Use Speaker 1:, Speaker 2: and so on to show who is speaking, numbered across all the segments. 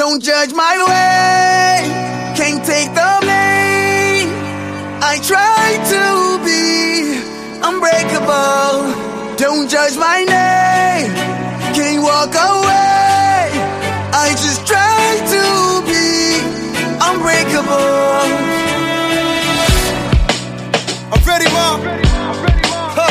Speaker 1: Don't judge my way, can't take the blame. I try to be unbreakable. Don't judge my name, can't walk away. I just try to be unbreakable.
Speaker 2: I'm ready, Mom. Huh.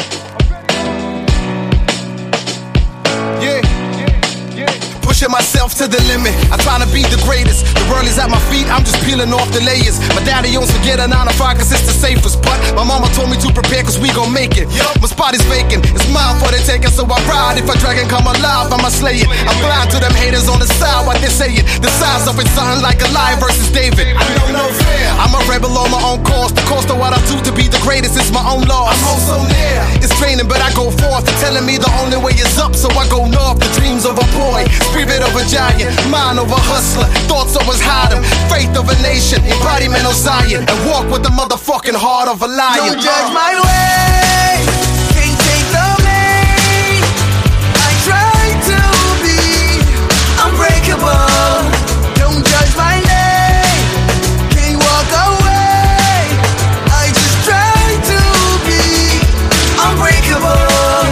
Speaker 2: Yeah. Pushing myself to the limit. I try to be the greatest. The world is at my feet, I'm just peeling off the layers. My daddy owns to get a 9 to 5 cause it's the safest. But my mama told me to prepare cause we gon' make it. My spot is vacant, it's mine for the taking. So I ride, if a dragon come alive, I'ma slay it. I'm blind to them haters on the side, what they saying. The size of it, something like Goliath versus David. I know no fear. I'm a rebel on my own course. The cost of what I do to be the greatest is my own loss. I'm also near. It's training but I go forth. They're telling me the only way is up, so I go north. The dreams of a boy, spirit of a giant, mind of a hustler, thoughts always hide them, faith of a nation, embodiment of Zion, and walk with the motherfucking heart of a lion.
Speaker 1: Don't judge my way, can't take the blame. I try to be unbreakable. Don't judge my name, can't walk away. I just try to be unbreakable.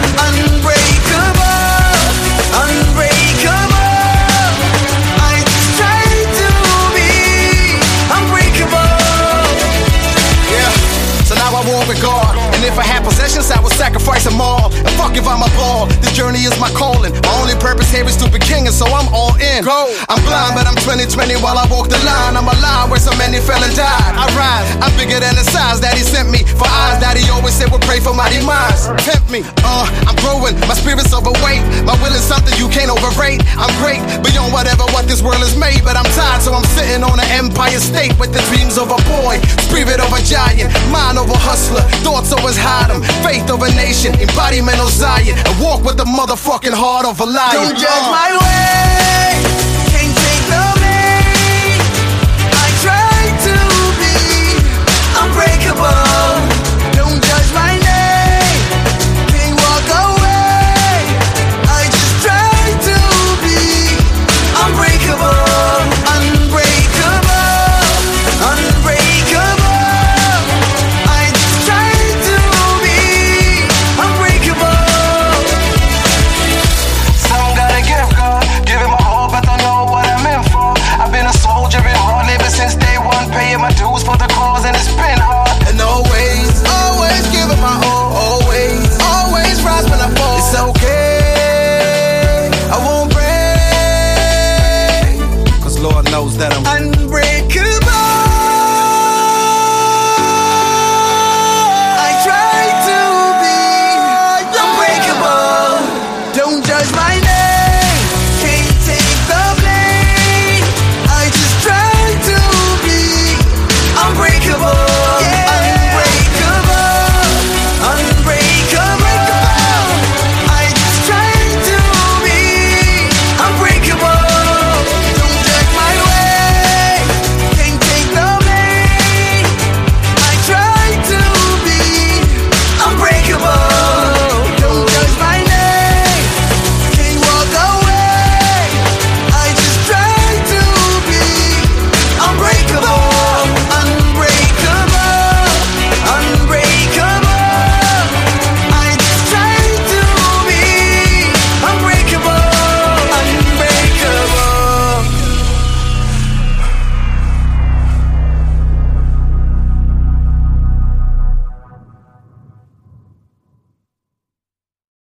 Speaker 2: With God, and if I had possessions, I would sacrifice them all. And fuck if I'm a ball, this journey is my calling. My only purpose here is to be king, and so I'm all in. Go. I'm blind, but I'm 20/20 while I walk the line. I'm alive where so many fell and died. I ride, I'm bigger than the size that he sent me. For eyes that he always said would pray for my demise. Tempt me, I'm growing, my spirit's overweight. My will is something you can't overrate. I'm great, beyond whatever what this world is made. But I'm tired, so I'm sitting on an empire state with the dreams of a boy, spirit of a giant, mind of a hustler, thoughts always hide them, faith of a nation, embodiment of Zion, and walk with the motherfucking heart of a lion.
Speaker 1: Don't judge my way, can't take the blame. I try to be unbreakable. Don't judge my name, can't walk away. I just try to be unbreakable.
Speaker 2: My dues for the cause and it's been hard. And always give it my all. Always rise when I fall. It's okay, I won't break, cause Lord knows that I'm